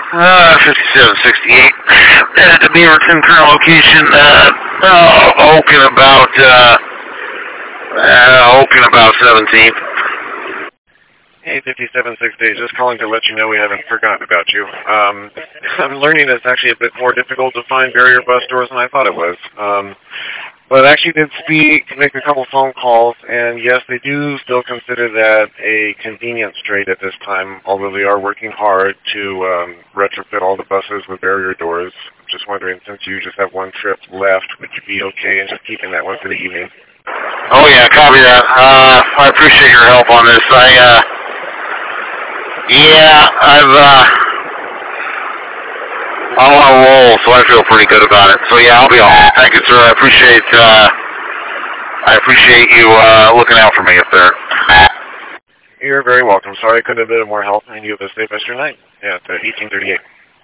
5768 at the Beaverton current location. Oaken about 17th. Hey, 5768, just calling to let you know we haven't forgotten about you. I'm learning it's actually a bit more difficult to find barrier bus doors than I thought it was. But I actually did make a couple phone calls, and yes, they do still consider that a convenience trade at this time, although they are working hard to retrofit all the buses with barrier doors. Just wondering, since you just have one trip left, would you be okay in just keeping that one for the evening? Oh yeah, copy that. I appreciate your help on this. I'm on a roll, so I feel pretty good about it. So yeah, I'll be all right. Thank you, sir. I appreciate you looking out for me up there. You're very welcome. Sorry I couldn't have been of more help, and you have a safe rest of your night. Yeah, it's 1838.